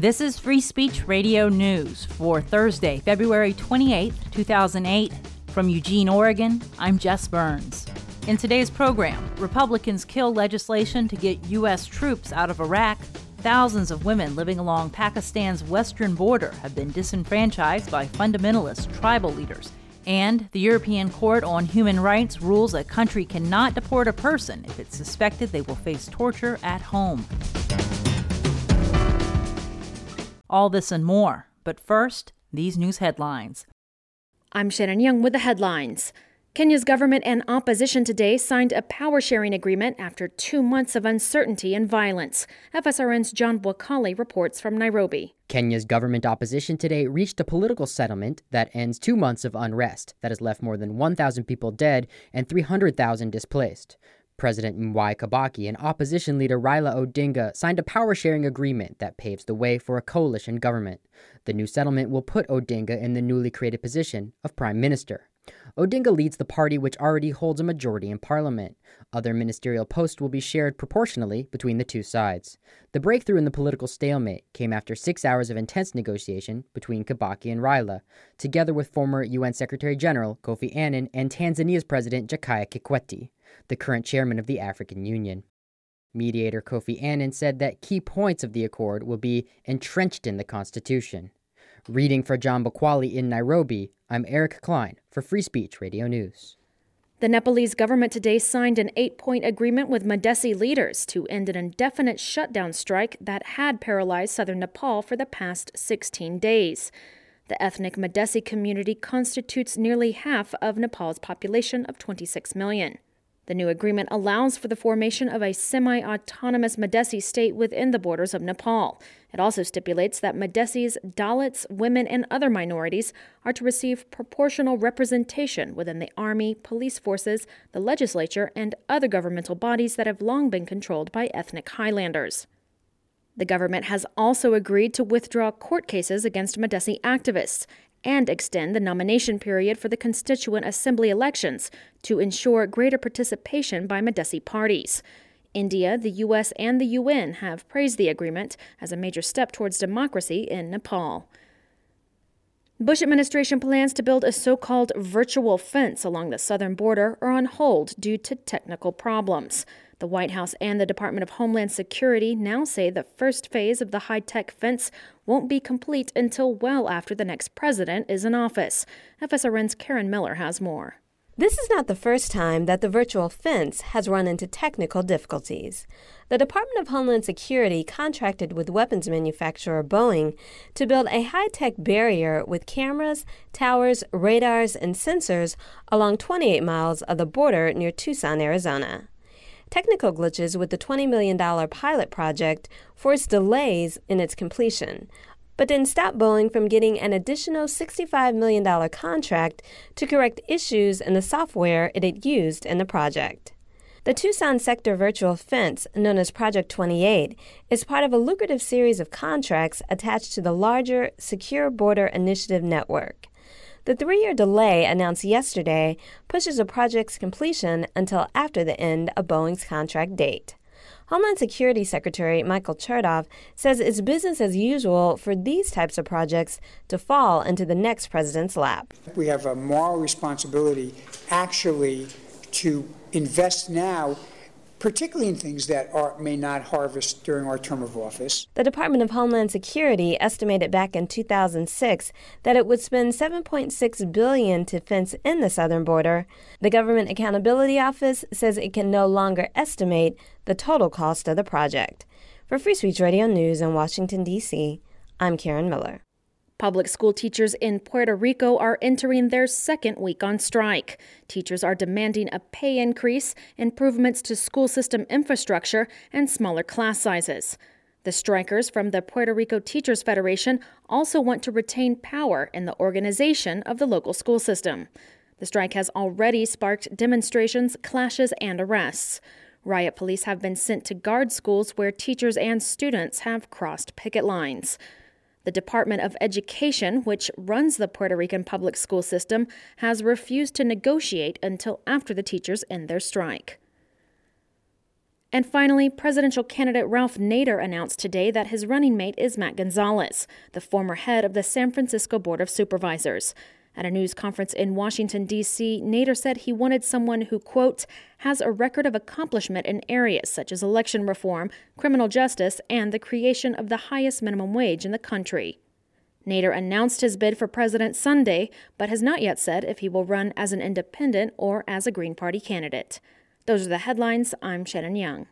This is Free Speech Radio News for Thursday, February 28, 2008. From Eugene, Oregon, I'm Jess Burns. In today's program, Republicans kill legislation to get U.S. troops out of Iraq. Thousands of women living along Pakistan's western border have been disenfranchised by fundamentalist tribal leaders. And the European Court on Human Rights rules a country cannot deport a person if it's suspected they will face torture at home. All this and more. But first, these news headlines. I'm Shannon Young with the headlines. Kenya's government and opposition today signed a power-sharing agreement after 2 months of uncertainty and violence. FSRN's John Bwakali reports from Nairobi. Kenya's government opposition today reached a political settlement that ends 2 months of unrest that has left more than 1,000 people dead and 300,000 displaced. President Mwai Kibaki and opposition leader Raila Odinga signed a power-sharing agreement that paves the way for a coalition government. The new settlement will put Odinga in the newly created position of Prime Minister. Odinga leads the party, which already holds a majority in parliament. Other ministerial posts will be shared proportionally between the two sides. The breakthrough in the political stalemate came after 6 hours of intense negotiation between Kibaki and Raila, together with former UN Secretary General Kofi Annan and Tanzania's President Jakaya Kikwete, the current chairman of the African Union. Mediator Kofi Annan said that key points of the accord will be entrenched in the Constitution. Reading for John Bwakali in Nairobi, I'm Eric Klein for Free Speech Radio News. The Nepalese government today signed an 8-point agreement with Madhesi leaders to end an indefinite shutdown strike that had paralyzed southern Nepal for the past 16 days. The ethnic Madhesi community constitutes nearly half of Nepal's population of 26 million. The new agreement allows for the formation of a semi-autonomous Madhesi state within the borders of Nepal. It also stipulates that Madhesis, Dalits, women, and other minorities are to receive proportional representation within the army, police forces, the legislature, and other governmental bodies that have long been controlled by ethnic Highlanders. The government has also agreed to withdraw court cases against Madhesi activists and extend the nomination period for the Constituent Assembly elections to ensure greater participation by Madhesi parties. India, the U.S., and the UN have praised the agreement as a major step towards democracy in Nepal. Bush administration plans to build a so-called virtual fence along the southern border are on hold due to technical problems. The White House and the Department of Homeland Security now say the first phase of the high-tech fence won't be complete until well after the next president is in office. FSRN's Karen Miller has more. This is not the first time that the virtual fence has run into technical difficulties. The Department of Homeland Security contracted with weapons manufacturer Boeing to build a high-tech barrier with cameras, towers, radars, and sensors along 28 miles of the border near Tucson, Arizona. Technical glitches with the $20 million pilot project forced delays in its completion, but didn't stop Boeing from getting an additional $65 million contract to correct issues in the software it had used in the project. The Tucson Sector Virtual Fence, known as Project 28, is part of a lucrative series of contracts attached to the larger Secure Border Initiative network. The 3-year delay announced yesterday pushes the project's completion until after the end of Boeing's contract date. Homeland Security Secretary Michael Chertoff says it's business as usual for these types of projects to fall into the next president's lap. We have a moral responsibility actually to invest now, particularly in things that may not harvest during our term of office. The Department of Homeland Security estimated back in 2006 that it would spend $7.6 billion to fence in the southern border. The Government Accountability Office says it can no longer estimate the total cost of the project. For Free Speech Radio News in Washington, D.C., I'm Karen Miller. Public school teachers in Puerto Rico are entering their second week on strike. Teachers are demanding a pay increase, improvements to school system infrastructure, and smaller class sizes. The strikers from the Puerto Rico Teachers Federation also want to retain power in the organization of the local school system. The strike has already sparked demonstrations, clashes, and arrests. Riot police have been sent to guard schools where teachers and students have crossed picket lines. The Department of Education, which runs the Puerto Rican public school system, has refused to negotiate until after the teachers end their strike. And finally, presidential candidate Ralph Nader announced today that his running mate is Matt Gonzalez, the former head of the San Francisco Board of Supervisors. At a news conference in Washington, D.C., Nader said he wanted someone who, quote, has a record of accomplishment in areas such as election reform, criminal justice, and the creation of the highest minimum wage in the country. Nader announced his bid for president Sunday, but has not yet said if he will run as an independent or as a Green Party candidate. Those are the headlines. I'm Shannon Young.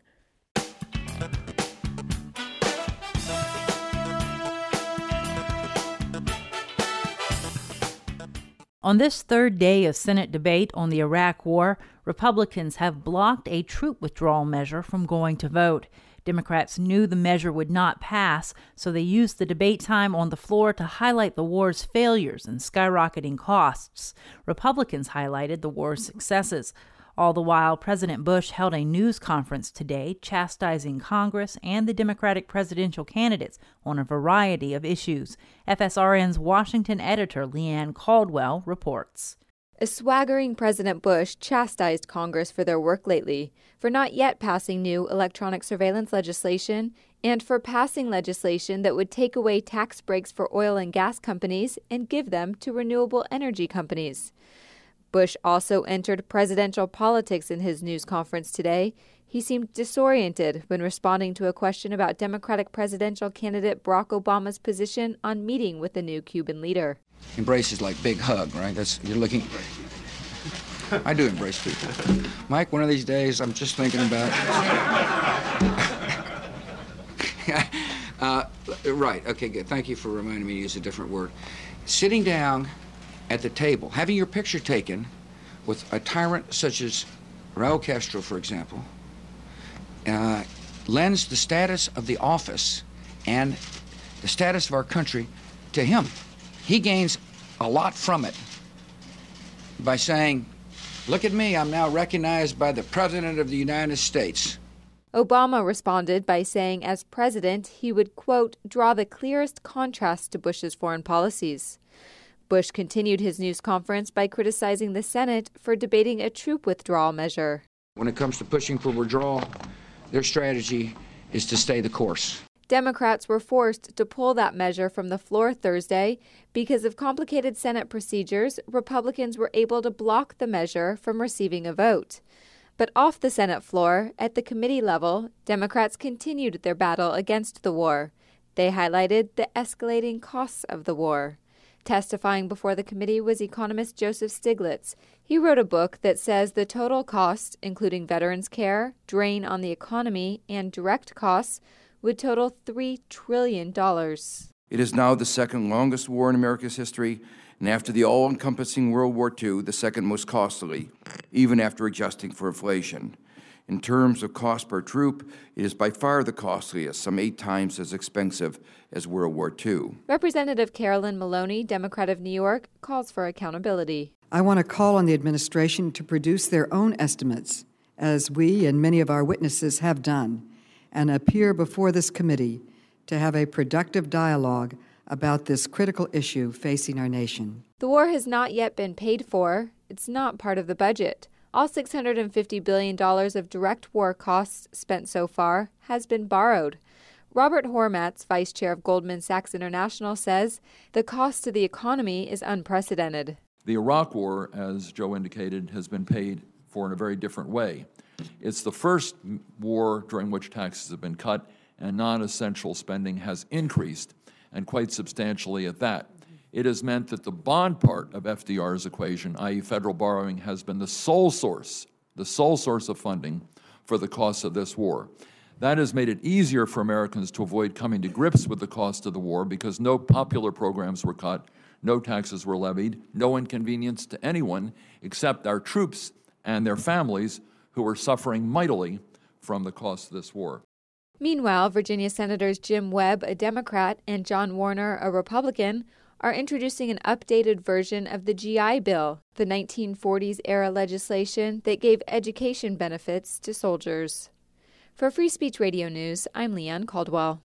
On this third day of Senate debate on the Iraq War, Republicans have blocked a troop withdrawal measure from going to vote. Democrats knew the measure would not pass, so they used the debate time on the floor to highlight the war's failures and skyrocketing costs. Republicans highlighted the war's successes. All the while, President Bush held a news conference today chastising Congress and the Democratic presidential candidates on a variety of issues. FSRN's Washington editor Leanne Caldwell reports. A swaggering President Bush chastised Congress for their work lately, for not yet passing new electronic surveillance legislation, and for passing legislation that would take away tax breaks for oil and gas companies and give them to renewable energy companies. Bush also entered presidential politics in his news conference today. He seemed disoriented when responding to a question about Democratic presidential candidate Barack Obama's position on meeting with the new Cuban leader. Embrace is like big hug, right? You're looking. I do embrace people. Mike, one of these days, I'm just thinking about. Right. Okay. Good. Thank you for reminding me to use a different word. Sitting down at the table, having your picture taken with a tyrant such as Raul Castro, for example, lends the status of the office and the status of our country to him. He gains a lot from it by saying, look at me, I'm now recognized by the President of the United States. Obama responded by saying as president, he would, quote, draw the clearest contrast to Bush's foreign policies. Bush continued his news conference by criticizing the Senate for debating a troop withdrawal measure. When it comes to pushing for withdrawal, their strategy is to stay the course. Democrats were forced to pull that measure from the floor Thursday. Because of complicated Senate procedures, Republicans were able to block the measure from receiving a vote. But off the Senate floor, at the committee level, Democrats continued their battle against the war. They highlighted the escalating costs of the war. Testifying before the committee was economist Joseph Stiglitz. He wrote a book that says the total cost, including veterans' care, drain on the economy, and direct costs, would total $3 trillion. It is now the second longest war in America's history, and after the all-encompassing World War II, the second most costly, even after adjusting for inflation. In terms of cost per troop, it is by far the costliest, some 8 times as expensive as World War II. Representative Carolyn Maloney, Democrat of New York, calls for accountability. I want to call on the administration to produce their own estimates, as we and many of our witnesses have done, and appear before this committee to have a productive dialogue about this critical issue facing our nation. The war has not yet been paid for. It's not part of the budget. All $650 billion of direct war costs spent so far has been borrowed. Robert Hormats, vice chair of Goldman Sachs International, says the cost to the economy is unprecedented. The Iraq War, as Joe indicated, has been paid for in a very different way. It's the first war during which taxes have been cut and non-essential spending has increased, and quite substantially at that. It has meant that the bond part of FDR's equation, i.e. federal borrowing, has been the sole source of funding for the costs of this war. That has made it easier for Americans to avoid coming to grips with the cost of the war because no popular programs were cut, no taxes were levied, no inconvenience to anyone except our troops and their families who are suffering mightily from the cost of this war. Meanwhile, Virginia Senators Jim Webb, a Democrat, and John Warner, a Republican, are introducing an updated version of the GI Bill, the 1940s-era legislation that gave education benefits to soldiers. For Free Speech Radio News, I'm Leanne Caldwell.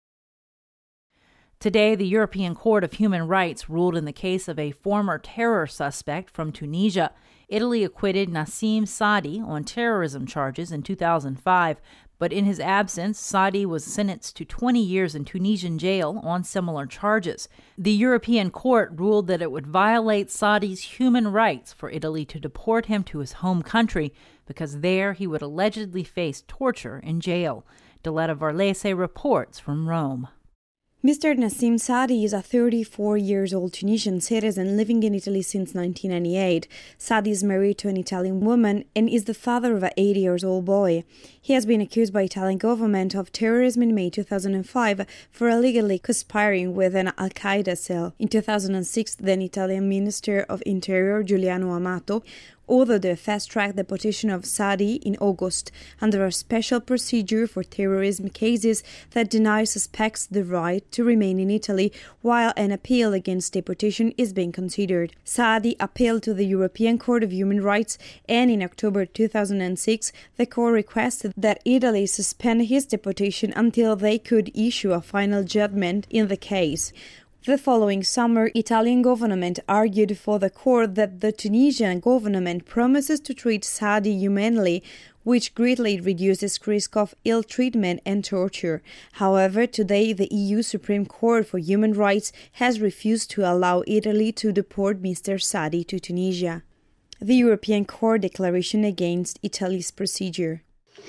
Today, the European Court of Human Rights ruled in the case of a former terror suspect from Tunisia. Italy acquitted Nassim Saadi on terrorism charges in 2005, But in his absence, Saadi was sentenced to 20 years in Tunisian jail on similar charges. The European Court ruled that it would violate Saadi's human rights for Italy to deport him to his home country because there he would allegedly face torture in jail. Diletta Varlese reports from Rome. Mr. Nassim Saadi is a 34-year-old Tunisian citizen living in Italy since 1998. Saadi is married to an Italian woman and is the father of an 80-year-old boy. He has been accused by Italian government of terrorism in May 2005 for illegally conspiring with an al-Qaeda cell. In 2006, then Italian Minister of Interior Giuliano Amato ordered the fast-track deportation of Saadi in August under a special procedure for terrorism cases that denies suspects the right to remain in Italy while an appeal against deportation is being considered. Saadi appealed to the European Court of Human Rights, and in October 2006, the court requested that Italy suspend his deportation until they could issue a final judgment in the case. The following summer, Italian government argued for the court that the Tunisian government promises to treat Saadi humanely, which greatly reduces risk of ill treatment and torture. However, today the EU Supreme Court for Human Rights has refused to allow Italy to deport Mr. Saadi to Tunisia. The European Court declaration against Italy's procedure.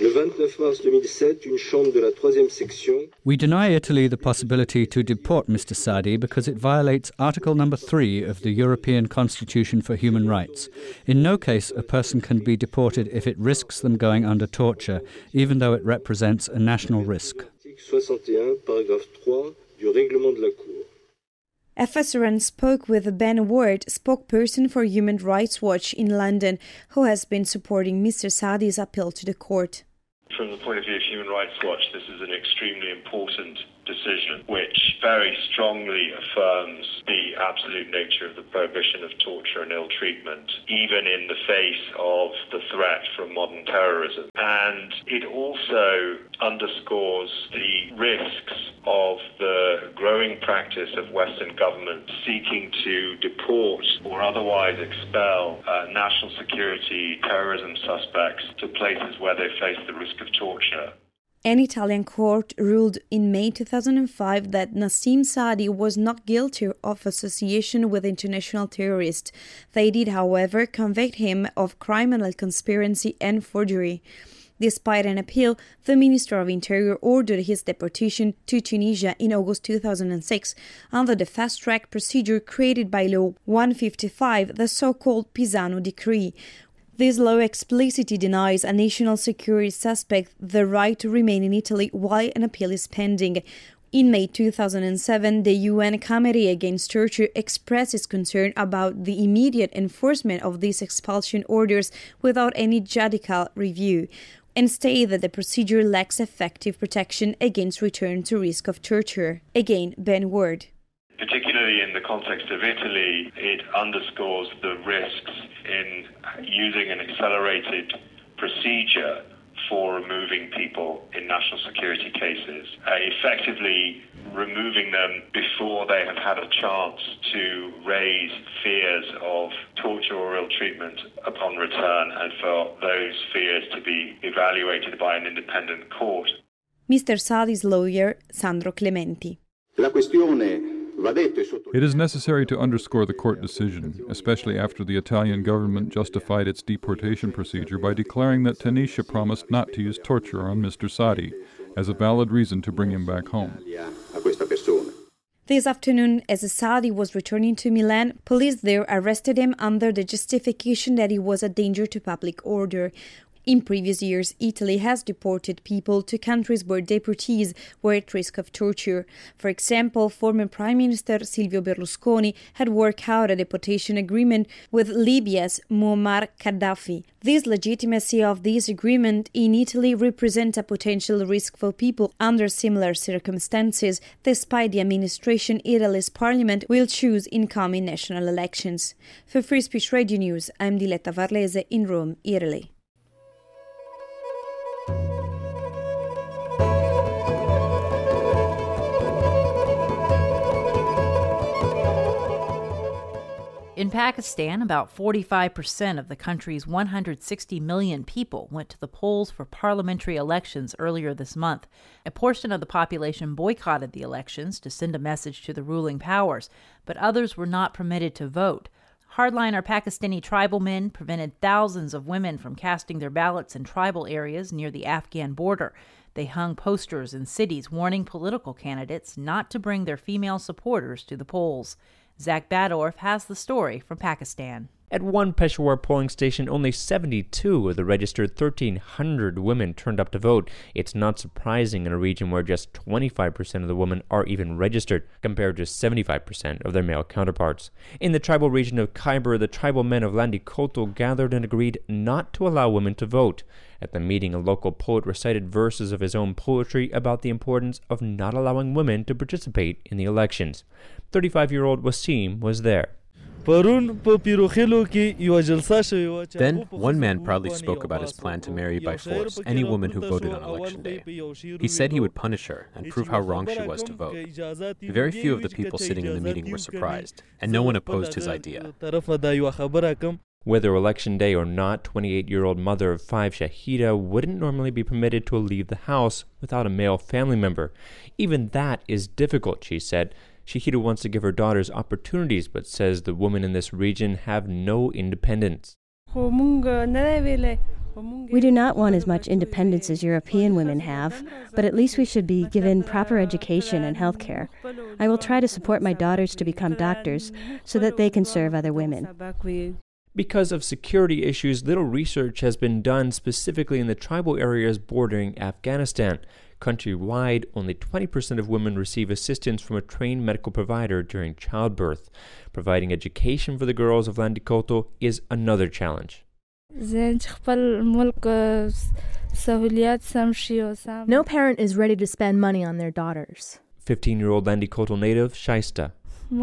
We deny Italy the possibility to deport Mr. Saadi because it violates Article Number 3 of the European Constitution for Human Rights. In no case a person can be deported if it risks them going under torture, even though it represents a national risk. FSRN spoke with Ben Ward, spokesperson for Human Rights Watch in London, who has been supporting Mr. Saadi's appeal to the court. From the point of view of Human Rights Watch, this is an extremely important decision which very strongly affirms the absolute nature of the prohibition of torture and ill treatment, even in the face of the threat from modern terrorism. And it also underscores the risks of the growing practice of Western governments seeking to deport or otherwise expel national security terrorism suspects to places where they face the risk of torture. An Italian court ruled in May 2005 that Nassim Saadi was not guilty of association with international terrorists. They did, however, convict him of criminal conspiracy and forgery. Despite an appeal, the Minister of Interior ordered his deportation to Tunisia in August 2006 under the fast-track procedure created by Law 155, the so-called Pisano Decree. This law explicitly denies a national security suspect the right to remain in Italy while an appeal is pending. In May 2007, the UN Committee Against Torture expressed its concern about the immediate enforcement of these expulsion orders without any judicial review, and stated that the procedure lacks effective protection against return to risk of torture. Again, Ben Ward. Particularly in the context of Italy, it underscores the risks in using an accelerated procedure for removing people in national security cases, effectively removing them before they have had a chance to raise fears of torture or ill treatment upon return, and for those fears to be evaluated by an independent court. Mr. Saadi's lawyer, Sandro Clementi. It is necessary to underscore the court decision, especially after the Italian government justified its deportation procedure by declaring that Tunisia promised not to use torture on Mr. Saadi as a valid reason to bring him back home. This afternoon, as Saadi was returning to Milan, police there arrested him under the justification that he was a danger to public order. In previous years, Italy has deported people to countries where deportees were at risk of torture. For example, former Prime Minister Silvio Berlusconi had worked out a deportation agreement with Libya's Muammar Gaddafi. This legitimacy of this agreement in Italy represents a potential risk for people under similar circumstances, despite the administration Italy's parliament will choose in coming national elections. For Free Speech Radio News, I'm Diletta Varlese in Rome, Italy. In Pakistan, about 45% of the country's 160 million people went to the polls for parliamentary elections earlier this month. A portion of the population boycotted the elections to send a message to the ruling powers, but others were not permitted to vote. Hardliner Pakistani tribal men prevented thousands of women from casting their ballots in tribal areas near the Afghan border. They hung posters in cities warning political candidates not to bring their female supporters to the polls. Zach Badorf has the story from Pakistan. At one Peshawar polling station, only 72 of the registered 1,300 women turned up to vote. It's not surprising in a region where just 25% of the women are even registered, compared to 75% of their male counterparts. In the tribal region of Khyber, the tribal men of Landi Kotal gathered and agreed not to allow women to vote. At the meeting, a local poet recited verses of his own poetry about the importance of not allowing women to participate in the elections. 35-year-old Wasim was there. Then one man proudly spoke about his plan to marry by force any woman who voted on election day. He said he would punish her and prove how wrong she was to vote. Very few of the people sitting in the meeting were surprised, and no one opposed his idea. Whether election day or not, 28-year-old mother of 5 Shahida wouldn't normally be permitted to leave the house without a male family member. Even that is difficult, she said. Shahida wants to give her daughters opportunities, but says the women in this region have no independence. We do not want as much independence as European women have, but at least we should be given proper education and health care. I will try to support my daughters to become doctors so that they can serve other women. Because of security issues, little research has been done specifically in the tribal areas bordering Afghanistan. Countrywide, only 20% of women receive assistance from a trained medical provider during childbirth. Providing education for the girls of Landi Kotal is another challenge. No parent is ready to spend money on their daughters. 15-year-old Landi Kotal native Shaista.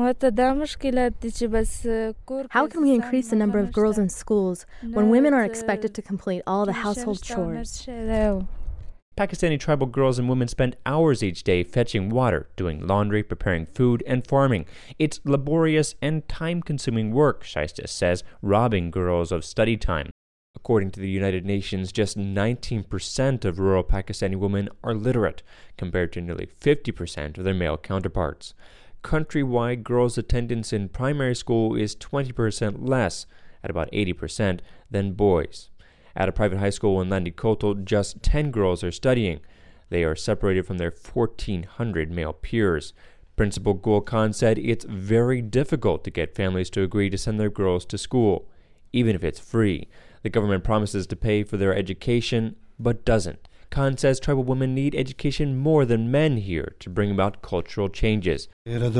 How can we increase the number of girls in schools when women are expected to complete all the household chores? Pakistani tribal girls and women spend hours each day fetching water, doing laundry, preparing food, and farming. It's laborious and time-consuming work, Shaista says, robbing girls of study time. According to the United Nations, just 19% of rural Pakistani women are literate, compared to nearly 50% of their male counterparts. Countrywide, girls' attendance in primary school is 20% less, at about 80%, than boys. At a private high school in Landi Kotal, just 10 girls are studying. They are separated from their 1,400 male peers. Principal Gul Khan said it's very difficult to get families to agree to send their girls to school, even if it's free. The government promises to pay for their education, but doesn't. Khan says tribal women need education more than men here to bring about cultural changes.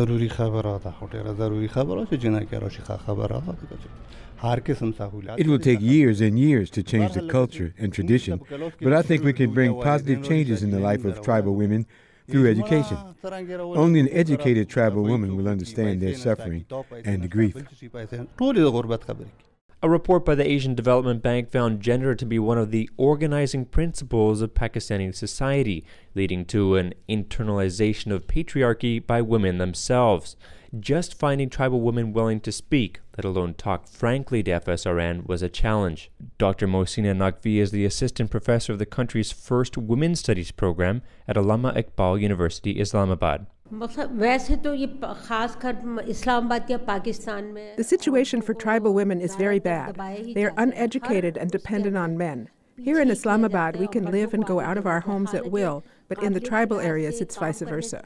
It will take years and years to change the culture and tradition, but I think we can bring positive changes in the life of tribal women through education. Only an educated tribal woman will understand their suffering and the grief. A report by the Asian Development Bank found gender to be one of the organizing principles of Pakistani society, leading to an internalization of patriarchy by women themselves. Just finding tribal women willing to speak, let alone talk frankly to FSRN, was a challenge. Dr. Mohsina Naqvi is the assistant professor of the country's first women's studies program at Allama Iqbal University, Islamabad. The situation for tribal women is very bad. They are uneducated and dependent on men. Here in Islamabad, we can live and go out of our homes at will, but in the tribal areas, it's vice versa.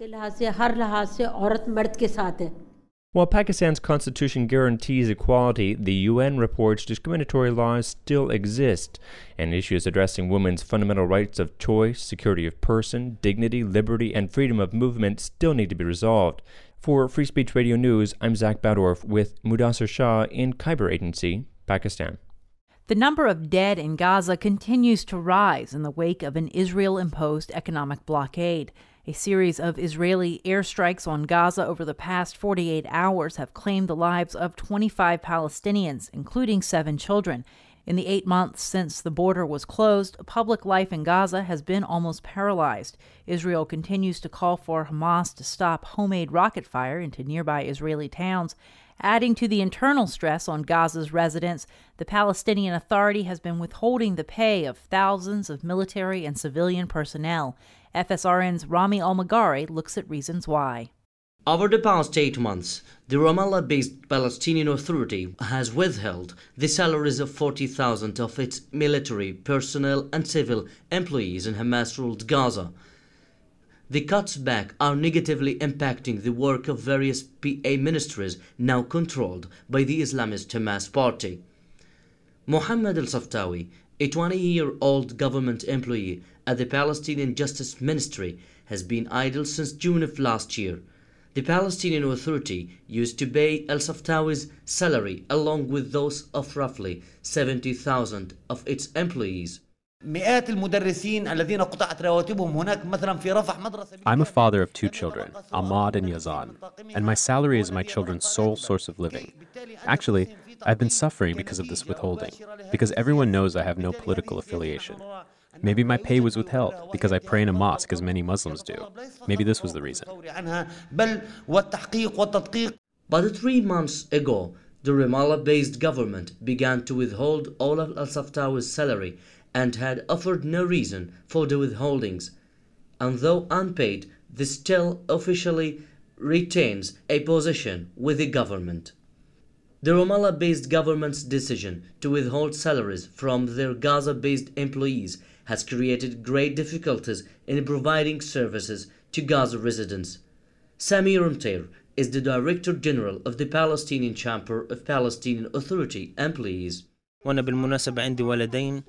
While Pakistan's constitution guarantees equality, the UN reports discriminatory laws still exist, and issues addressing women's fundamental rights of choice, security of person, dignity, liberty, and freedom of movement still need to be resolved. For Free Speech Radio News, I'm Zach Badorf with Mudassir Shah in Khyber Agency, Pakistan. The number of dead in Gaza continues to rise in the wake of an Israel-imposed economic blockade. A series of Israeli airstrikes on Gaza over the past 48 hours have claimed the lives of 25 Palestinians, including 7 children. In the 8 months since the border was closed, public life in Gaza has been almost paralyzed. Israel continues to call for Hamas to stop homemade rocket fire into nearby Israeli towns. Adding to the internal stress on Gaza's residents, the Palestinian Authority has been withholding the pay of thousands of military and civilian personnel. FSRN's Rami Almagari looks at reasons why. Over the past 8 months, the Ramallah-based Palestinian Authority has withheld the salaries of 40,000 of its military personnel and civil employees in Hamas-ruled Gaza. The cuts back are negatively impacting the work of various PA ministries now controlled by the Islamist Hamas party. Mohammed al-Saftawi, a 20-year-old government employee at the Palestinian Justice Ministry, has been idle since June of last year. The Palestinian Authority used to pay al-Saftawi's salary along with those of roughly 70,000 of its employees. I'm a father of 2 children, Ahmad and Yazan, and my salary is my children's sole source of living. Actually, I've been suffering because of this withholding, because everyone knows I have no political affiliation. Maybe my pay was withheld because I pray in a mosque as many Muslims do. Maybe this was the reason. But 3 months ago, the Ramallah-based government began to withhold all of al-Saftawi's salary and had offered no reason for the withholdings. And though unpaid, this still officially retains a position with the government. The Ramallah-based government's decision to withhold salaries from their Gaza-based employees has created great difficulties in providing services to Gaza residents. Sami Rumtair is the Director General of the Palestinian Chamber of Palestinian Authority Employees. The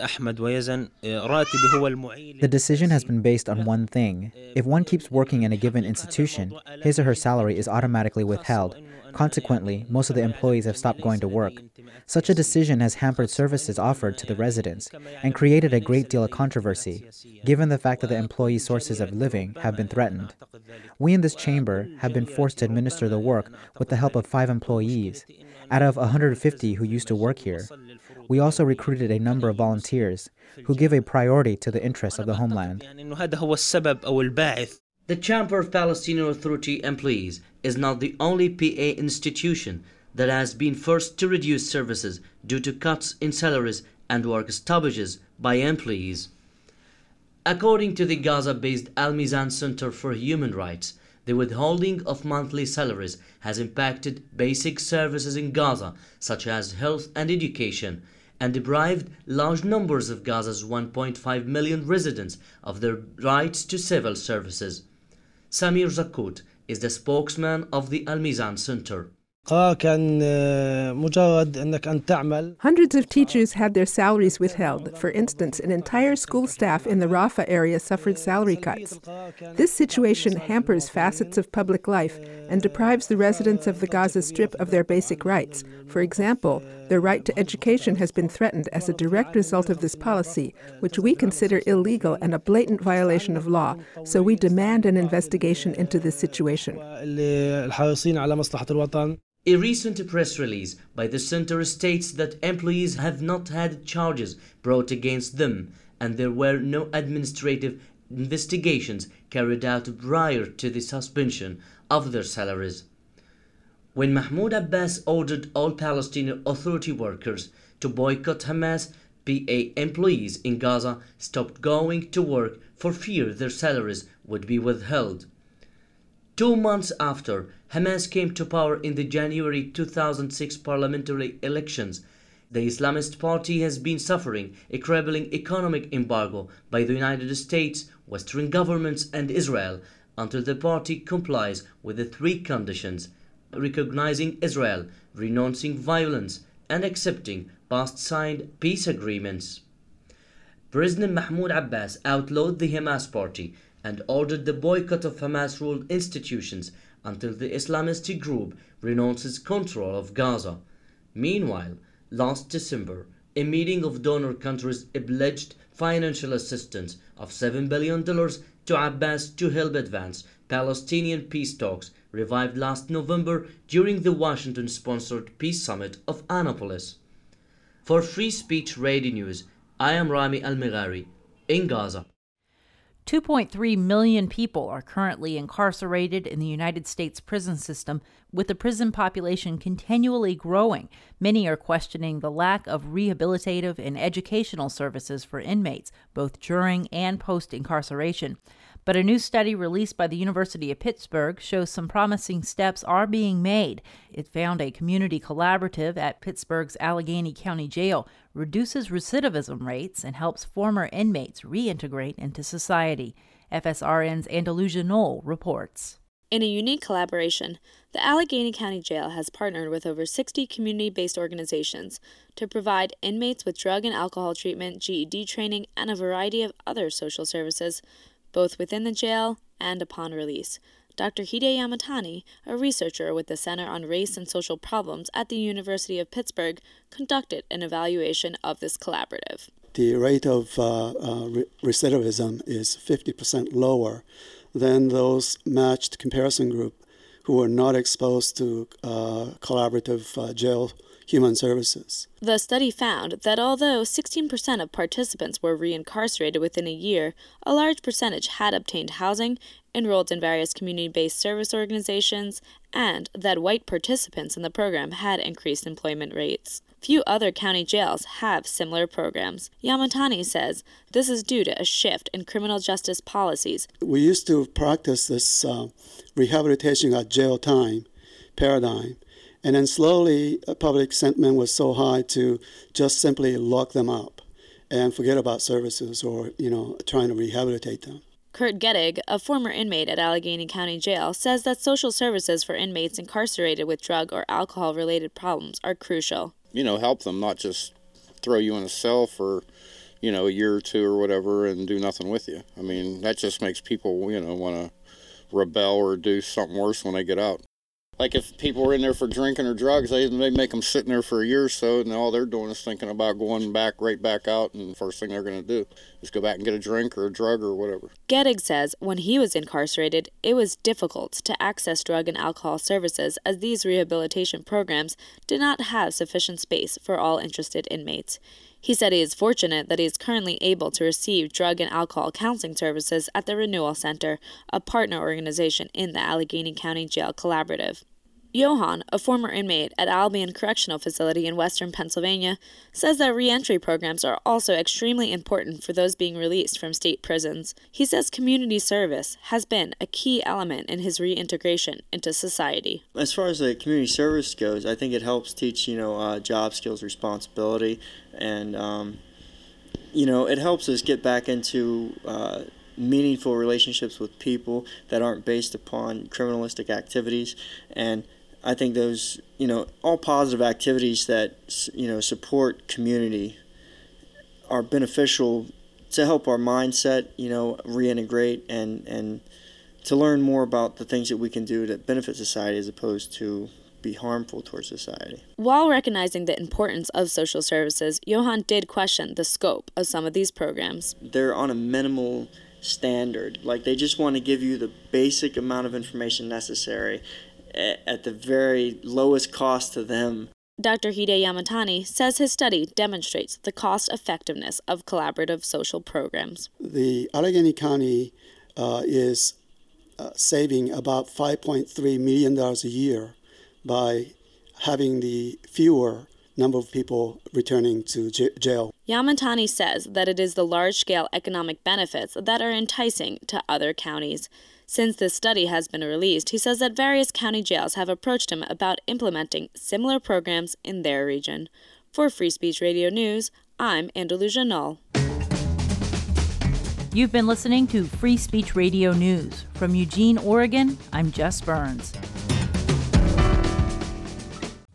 decision has been based on one thing. If one keeps working in a given institution, his or her salary is automatically withheld. Consequently, most of the employees have stopped going to work. Such a decision has hampered services offered to the residents and created a great deal of controversy, given the fact that the employees' sources of living have been threatened. We in this chamber have been forced to administer the work with the help of 5 employees, out of 150 who used to work here. We also recruited a number of volunteers who give a priority to the interests of the homeland. The Chamber of Palestinian Authority Employees is not the only PA institution that has been forced to reduce services due to cuts in salaries and work stoppages by employees. According to the Gaza-based Al-Mizan Center for Human Rights, the withholding of monthly salaries has impacted basic services in Gaza, such as health and education, and deprived large numbers of Gaza's 1.5 million residents of their rights to civil services. Samir Zakut is the spokesman of the Al-Mizan Center. Hundreds of teachers had their salaries withheld. For instance, an entire school staff in the Rafah area suffered salary cuts. This situation hampers facets of public life and deprives the residents of the Gaza Strip of their basic rights. For example, their right to education has been threatened as a direct result of this policy, which we consider illegal and a blatant violation of law. So we demand an investigation into this situation. A recent press release by the center states that employees have not had charges brought against them and there were no administrative investigations carried out prior to the suspension of their salaries. When Mahmoud Abbas ordered all Palestinian Authority workers to boycott Hamas, PA employees in Gaza stopped going to work for fear their salaries would be withheld. 2 months after Hamas came to power in the January 2006 parliamentary elections, the Islamist Party has been suffering a crippling economic embargo by the United States, Western governments and Israel until the party complies with the 3 conditions: recognizing Israel, renouncing violence, and accepting past signed peace agreements. President Mahmoud Abbas outlawed the Hamas Party and ordered the boycott of Hamas-ruled institutions until the Islamist group renounces control of Gaza. Meanwhile, last December, a meeting of donor countries pledged financial assistance of $7 billion to Abbas to help advance Palestinian peace talks revived last November during the Washington-sponsored Peace Summit of Annapolis. For Free Speech Radio News, I am Rami Almagari in Gaza. 2.3 million people are currently incarcerated in the United States prison system, with the prison population continually growing. Many are questioning the lack of rehabilitative and educational services for inmates, both during and post-incarceration. But a new study released by the University of Pittsburgh shows some promising steps are being made. It found a community collaborative at Pittsburgh's Allegheny County Jail reduces recidivism rates and helps former inmates reintegrate into society. FSRN's Andalusia Knoll reports. In a unique collaboration, the Allegheny County Jail has partnered with over 60 community-based organizations to provide inmates with drug and alcohol treatment, GED training, and a variety of other social services, both within the jail and upon release. Dr. Hide Yamatani, a researcher with the Center on Race and Social Problems at the University of Pittsburgh, conducted an evaluation of this collaborative. The rate of recidivism is 50% lower than those matched comparison group who were not exposed to collaborative jail human services. The study found that although 16% of participants were reincarcerated within a year, a large percentage had obtained housing, enrolled in various community-based service organizations, and that white participants in the program had increased employment rates. Few other county jails have similar programs. Yamatani says this is due to a shift in criminal justice policies. We used to practice this rehabilitation at jail time paradigm, and then slowly public sentiment was so high to just simply lock them up and forget about services or, trying to rehabilitate them. Kurt Gettig, a former inmate at Allegheny County Jail, says that social services for inmates incarcerated with drug or alcohol-related problems are crucial. Help them, not just throw you in a cell for, a year or two or whatever and do nothing with you. I mean, that just makes people, want to rebel or do something worse when they get out. Like if people were in there for drinking or drugs, they make them sit in there for a year or so, and all they're doing is thinking about going right back out, and the first thing they're going to do is go back and get a drink or a drug or whatever. Gettig says when he was incarcerated, it was difficult to access drug and alcohol services as these rehabilitation programs did not have sufficient space for all interested inmates. He said he is fortunate that he is currently able to receive drug and alcohol counseling services at the Renewal Center, a partner organization in the Allegheny County Jail Collaborative. Johan, a former inmate at Albion Correctional Facility in western Pennsylvania, says that reentry programs are also extremely important for those being released from state prisons. He says community service has been a key element in his reintegration into society. As far as the community service goes, I think it helps teach, job skills, responsibility, and, it helps us get back into meaningful relationships with people that aren't based upon criminalistic activities. And I think those, all positive activities that, support community are beneficial to help our mindset, reintegrate and to learn more about the things that we can do to benefit society as opposed to be harmful towards society. While recognizing the importance of social services, Johan did question the scope of some of these programs. They're on a minimal standard. Like they just want to give you the basic amount of information necessary at the very lowest cost to them. Dr. Hide Yamatani says his study demonstrates the cost effectiveness of collaborative social programs. The Allegheny County is saving about $5.3 million a year by having the fewer number of people returning to jail. Yamatani says that it is the large-scale economic benefits that are enticing to other counties. Since this study has been released, he says that various county jails have approached him about implementing similar programs in their region. For Free Speech Radio News, I'm Andalusia Knoll. You've been listening to Free Speech Radio News. From Eugene, Oregon, I'm Jess Burns.